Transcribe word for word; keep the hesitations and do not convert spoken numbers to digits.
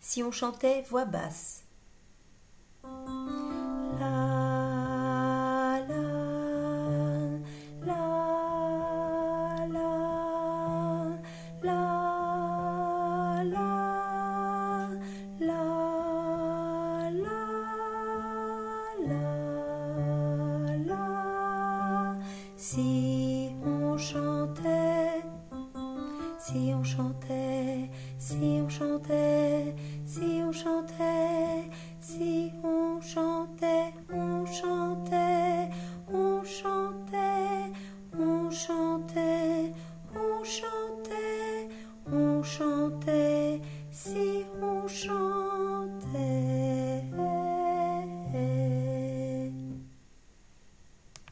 si on chantait voix basse. La, la, la, la, la, la, la, la, la, la. Si on chantait, si on chantait, si on chantait, si on chantait, si on chantait, on chantait.